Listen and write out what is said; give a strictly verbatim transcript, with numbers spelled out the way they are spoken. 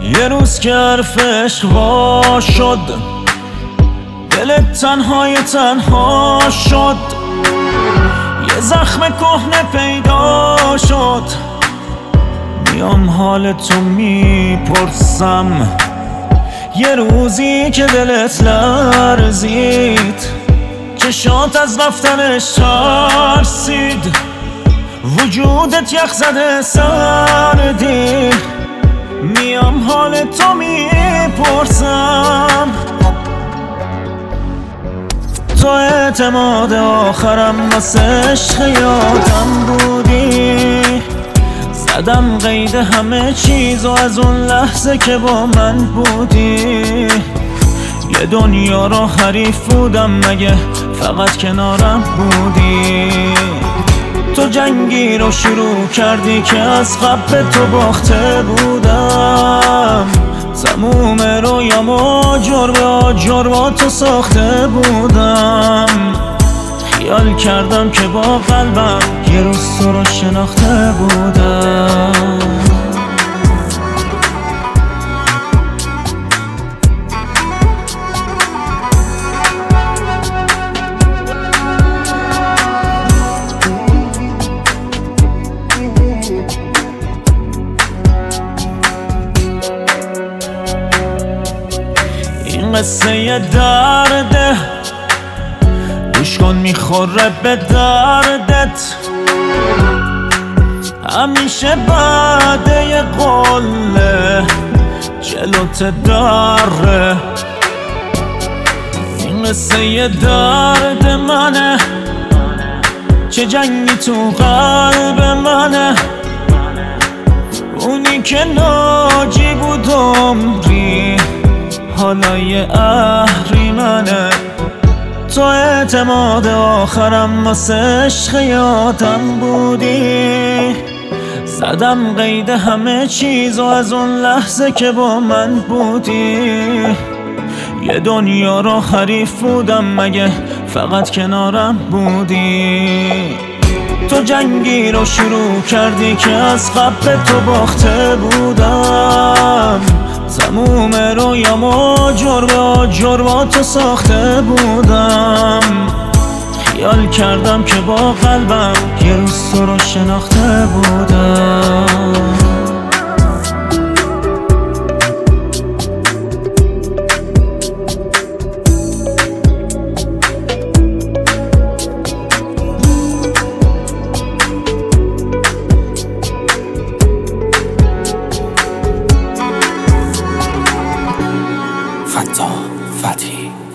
یه روز که حرف عشق وا شد، دلت تنهای تنها شد. یه زخم کهنه پیدا شد، میام حال تو میپرسم. یه روزی که دلت لرزید، چشات از رفتنش ترسید، وجودت یخ زده سردی. میام حال تو میپرسم. تو اعتماد آخرم واسه عشق یادم بودی. زدم قید همه چیز و از اون لحظه که با من بودی یه دنیا رو حریف بودم، مگه فقط کنارم بودی. تو جنگی رو شروع کردی که از قبل تو باخته بودم. تموم رویامو جربه آجر با تو ساخته بودم. خیال کردم که با قلبم یه روز تو رو شناخته بودم. این قصه یه درده، گوش کن میخوره به دردت. همیشه بعد یه قله جلوت داره. این قصه یه درد منه، چه جنگی تو قلب منه. اونی که ناجی بود عمری، حالا یه اهریمنه. تو اعتماد آخرم واسه عشق یادم بودی. زدم قید همه چیز و از اون لحظه که با من بودی یه دنیا رو حریف بودم، مگه فقط کنارم بودی. تو جنگی رو شروع کردی که از قبل تو باخته بودم. تموم رویامو جربه آجر با تو ساخته بودم. خیال کردم که با قلبم یه روز تو رو شناخته بودم. فتا فتحی